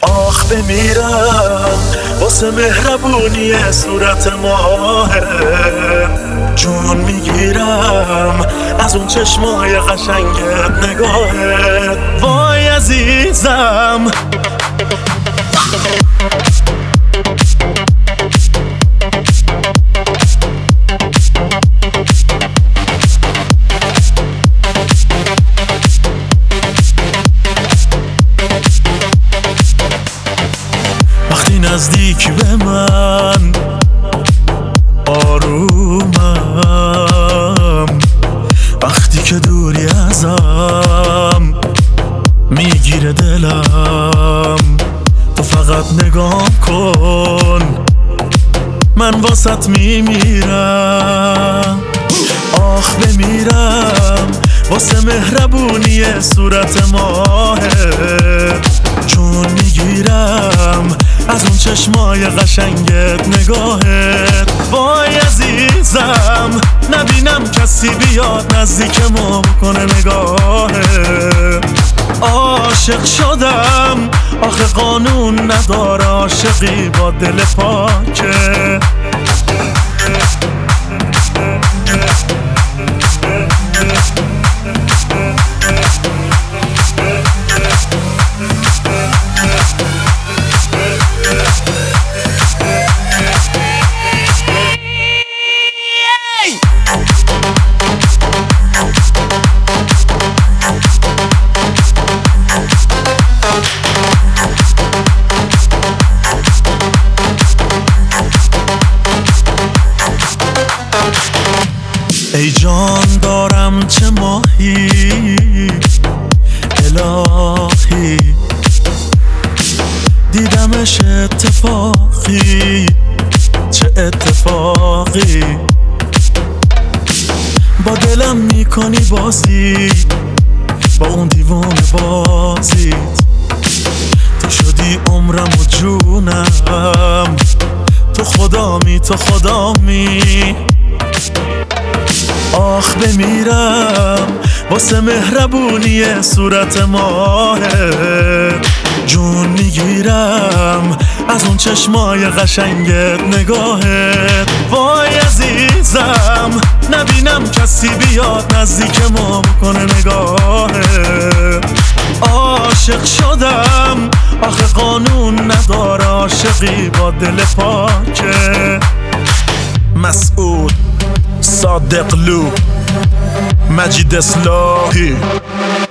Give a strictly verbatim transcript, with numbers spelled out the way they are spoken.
آخ بمیرم واسه مهربونی صورت ماهه، جون میگیرم از اون چشمای قشنگت نگاهت. وای عزیزم وقتی نزدیک به من آرومم، وقتی که دوری ازم میگیره دلم. تو فقط نگاه کن من واسط میمیرم. آخ بمیرم واسه مهربونی صورت ماهه، چون میگیرم از اون چشمای قشنگت نگاهت. وای عزیزم نبینم کسی بیاد نزدیکمو بکنه نگاهت. عاشق شدم آخه قانون نداره عاشقی با دل پاکه. ای جان دارم چه ماهی الهی، دیدمش اتفاقی چه اتفاقی. با دلم میکنی بازی با اون دیوون بازیت. تو شدی عمرم و جونم، تو خدامی تو خدامی. آخ بمیرم واسه مهربونی صورت ماهه، جون میگیرم از اون چشمای قشنگت نگاهت. وای عزیزم نبینم کسی بیاد نزدیکمو بکنه نگاهت. عاشق شدم آخه قانون نداره عاشقی با دل پاکه. مسعود صادق لو، مجید اصلاحی.